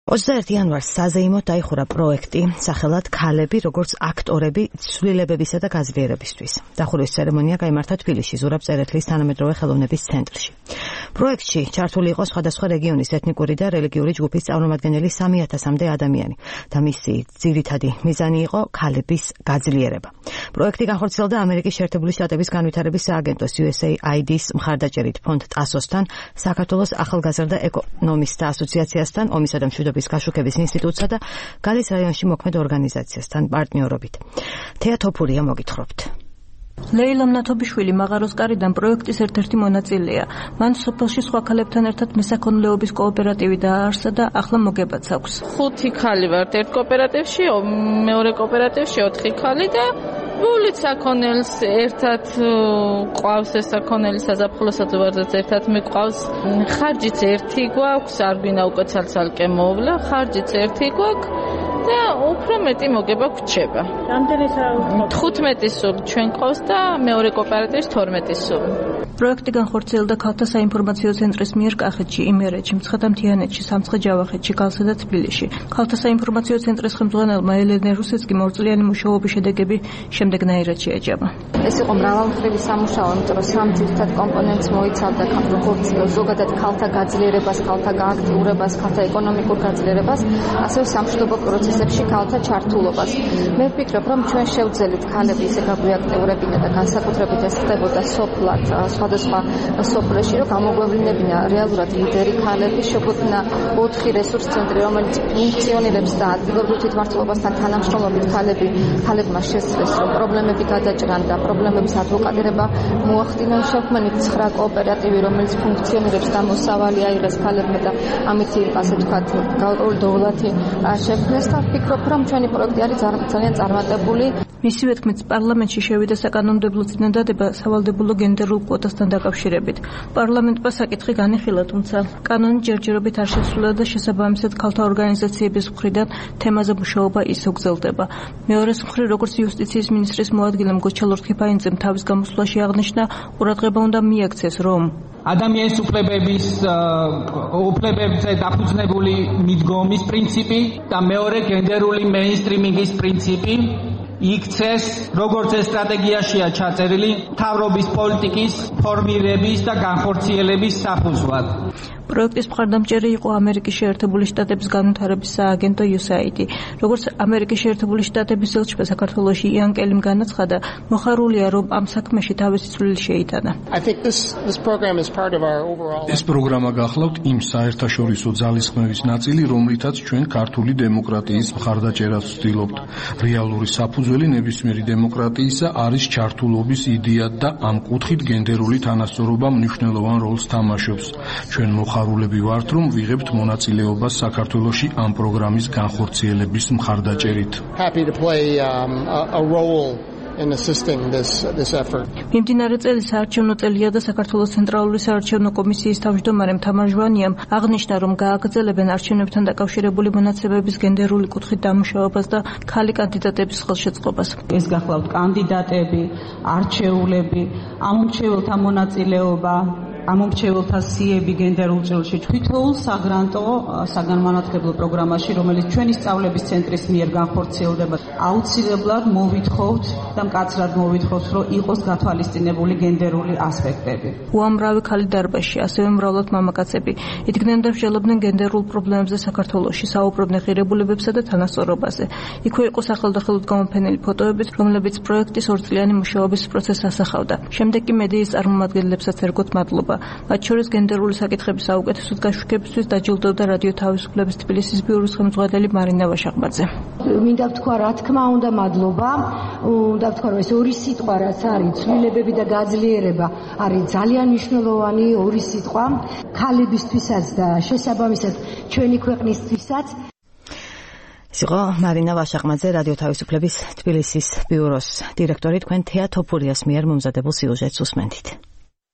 21 იანვარს საზეიმოდ დაიხურა პროექტი სახელად ქალები როგორც აქტორები ცვლილებებისა და გაძლიერებისთვის. დახურვის ცერემონია გაიმართა თბილისში ზურაბ წერეთლის თანამედროვე ხელოვნების ცენტრში. პროექტში ჩართული იყო სხვადასხვა რეგიონის ეთნიკური და რელიგიური ჯგუფის წარმომადგენელი 3000-მდე ადამიანი და მისი ძირითადი მიზანი იყო ქალების გაძლიერება. პროექტი განხორციელდა ამერიკის შეერთებული შტატების განვითარების სააგენტოს USAID-ის მხარდაჭერით ფონდ TASOS-თან, საქართველოს ახალგაზრდა ეკონომისტთა ასოციაციასთან, ომისა და მშვიდობის გაშუქების ინსტიტუტსა და გალის რაიონში მოქმედ ორგანიზაციასთან პარტნიორობით. თეა თოფურია მოგითხრობთ. ლეილა მნათობიშვილი მაღაროსკარიდან პროექტის ერთ-ერთი მონაწილეა. მან სოფელში სხვა ქალებთან ერთად მესაქონლეობის კოოპერატივი დააარსა და ახლა მოგებაც აქვს. 5 ქალი ვართ ერთ კოოპერატივში, მეორე კოოპერატივში 4 ქალი და გულით საქონელს ერთად ყავს ეს საქონელი საზაფხულო საძოვარზეც ერთად მიყვავს. ხარჯიც ერთი გვაქვს, არ გვინა უკვე ცალ-ცალკე მოვლა, ხარჯიც ერთი გვაქვს. და უფრო მეტი მოგება გვჩება. რამდენი საათი? 15 სულ ჩვენ ყავს და მეორე კოოპერატივის 12 სულ. პროექტი განხორციელდა ქალთა საინფორმაციო ცენტრის მიერ კახეთში, იმერეთში, მცხეთა-მთიანეთში, სამცხე-ჯავახეთში, გალსა და თბილისში. ქალთა საინფორმაციო ცენტრის ხელმძღვანელმა ელენე რუსეცკიმ ორწლიანი მუშაობის შედეგები შემდეგნაირად შეაჯამა. ეს იყო მრავალმხრივი სამუშაო, იმიტომ რომ სამ ძირითად კომპონენტს მოიცავდა, როგორც ზოგადად ქალთა გაძლიერებას, ქალთა გააქტიურებას, ქალთა ეკონომიკურ გაძლიერებას, ასევე სამშვიდობო პროცესებში ქალთა ჩართულობას. მე ვფიქრობ, რომ ჩვენ შევძელით ქალები ისე გაგვიაქტიურებინა და განსაკუთრებით ეს ხდებოდა სოფლად, სხვადასხვა სოფლებში, რომ გამოგვევლინებინა რეალურად ლიდერი ქალები, შეგვექმნა 4 რესურს ცენტრი, რომელიც ფუნქციონირებს და ადგილობრივ თვითმმართველობასთან თანამშრომლობით ქალებმა შესწრეს, რომ პრობლემები გადაჭრან და პრობლემების ადვოკატირება მოახდინონ. შექმნით 9 კოოპერატივი, რომელიც ფუნქციონირებს და მოსავალი აიღეს ქალებმა და ამით ასე ვთქვათ, გაურკვეველი დოვლათი შექმნეს და ვფიქრობ, რომ ჩვენი პროექტი არის ძალიან წარმატებული. მისივე თქმით, პარლამენტში შევიდა საკანონმდებლო წინადადება სავალდებულო გენდერულ კვოტასთან დაკავშირებით. პარლამენტმა საკითხი განიხილა, თუმცა კანონი ჯერჯერობით არ შესრულა და შესაბამისად ქალთა ორგანიზაციების მხრიდან თემაზე მუშაობა ისევ გრძელდება. მეორეს მხრივ, როგორც იუსტიციის მინისტრის მოადგილემ გოჩა ლორთქიფანიძემ თავის გამოსვლაში აღნიშნა, ყურადღება უნდა მიაქცეს, რომ ადამიანის უფლებებზე დაფუძნებული მიდგომის პრინციპი და მეორე გენდერული მეინსტრიმინგის პრინციპი იქცეს, როგორც ეს სტრატეგიაშია ჩაწერილი, მთავრობის პოლიტიკის ფორმირების და განხორციელების საფუძვლად. პროექტის მხარდამჭერი იყო ამერიკის შეერთებული შტატების განვითარების სააგენტო USAID. როგორც ამერიკის შეერთებული შტატების ელჩმა საქართველოში იან კელიმ განაცხადა, მოხარულია, რომ ამ საქმეში თავისი წვლილი შეიტანა. ეს პროგრამა გახლავთ იმ საერთაშორისო ძალისხმევის ნაწილი, რომლითაც ჩვენ ქართული დემოკრატიის მხარდაჭერას ვცდილობთ. რეალური საფუძველი ნებისმიერი დემოკრატიისა არის ჩართულობის იდეა და ამ კუთხით გენდერული თანასწორობა მნიშვნელოვან როლს თამაშობს. ჩვენ მოხარულები ვართ, რომ ვიღებთ მონაწილეობას საქართველოში ამ პროგრამის განხორციელების მხარდაჭერით. მიმდინარე წელი საარჩევნო წელია და საქართველოს ცენტრალური საარჩევნო კომისიის თავმჯდომარემ თამარ ჟვანიამ აღნიშნა, რომ გააგრძელებენ არჩევნებთან დაკავშირებული მონაცემების გენდერული კუთხით დამუშავებას და ქალი კანდიდატების ხელშეწყობას. ეს გახლავთ კანდიდატები, არჩეულები, ამომრჩეველთა მონაწილეობა, ამომრჩეველთა სიები გენდერულ ჭრილში, თვითოულ საგრანტო საგანმანათლებლო პროგრამაში, რომელიც ჩვენი სწავლების ცენტრის მიერ განხორციელდება. აუცილებლად მოვითხოვთ და მკაცრად მოვითხოვთ, რომ იყოს გათვალისწინებული გენდერული ასპექტები. უამრავი ქალი დარბაზში, ასევე მრავლად მამაკაცები იდგნენ და მსჯელობდნენ გენდერულ პრობლემებზე საქართველოში, საუბრობდნენ ღირებულებებსა და თანასწორობაზე. იქვე იყო სახელდახელოდ გამოფენილი ფოტოებით, რომლებიც პროექტის ორწლიანი მუშაობის პროცესს ასახავდა. შემდეგ კი მედიის წარმომადგენლებსაც ერგოთ მადლობა. მათ შორის გენდერული საკითხების საუკეთესოდ გაშუქებისთვის დაჯილდოვდა რადიო თავისუფლების თბილისის ბიუროს ხელმძღვანელი მარინა ვაშაყბაძე. მინდა ვთქვა, რა თქმა უნდა, მადლობა. უნდა ვთქვა, რომ ეს ორი სიტყვა, რაც არის ცვლილებები და გაძლიერება, არის ძალიან მნიშვნელოვანი ორი სიტყვა ქალებისთვისაც და შესაბამისად ჩვენი ქვეყნისთვისაც. ეს იყო მარინა ვაშაყბაძე, რადიო თავისუფლების თბილისის ბიუროს დირექტორი. თქვენ თეა თოფურიას მიერ მომზადებულ სიუჟეტს უსმენთ.